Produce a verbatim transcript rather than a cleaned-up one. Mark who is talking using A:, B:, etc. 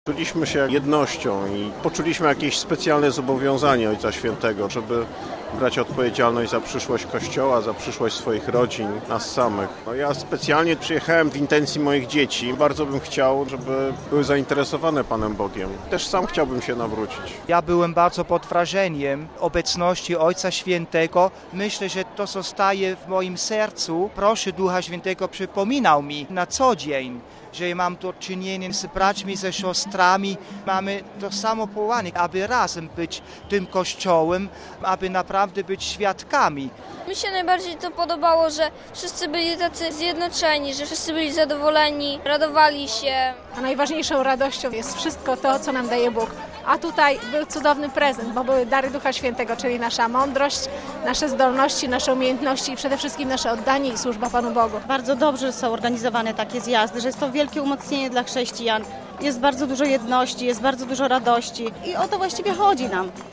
A: Czuliśmy się jednością i poczuliśmy jakieś specjalne zobowiązanie Ojca Świętego, żeby brać odpowiedzialność za przyszłość Kościoła, za przyszłość swoich rodzin, nas samych. No ja specjalnie przyjechałem w intencji moich dzieci. Bardzo bym chciał, żeby były zainteresowane Panem Bogiem. Też sam chciałbym się nawrócić.
B: Ja byłem bardzo pod wrażeniem obecności Ojca Świętego. Myślę, że to zostaje w moim sercu. Proszę Ducha Świętego, przypominał mi na co dzień, że mam do czynienia z braćmi, ze siostrami. Mamy to samo powołanie, aby razem być tym Kościołem, aby naprawdę być świadkami.
C: Mi się najbardziej to podobało, że wszyscy byli tacy zjednoczeni, że wszyscy byli zadowoleni, radowali się.
D: A najważniejszą radością jest wszystko to, co nam daje Bóg. A tutaj był cudowny prezent, bo były dary Ducha Świętego, czyli nasza mądrość, nasze zdolności, nasze umiejętności i przede wszystkim nasze oddanie i służba Panu Bogu.
E: Bardzo dobrze że są organizowane takie zjazdy, że jest to wielkie umocnienie dla chrześcijan. Jest bardzo dużo jedności, jest bardzo dużo radości i o to właściwie chodzi nam.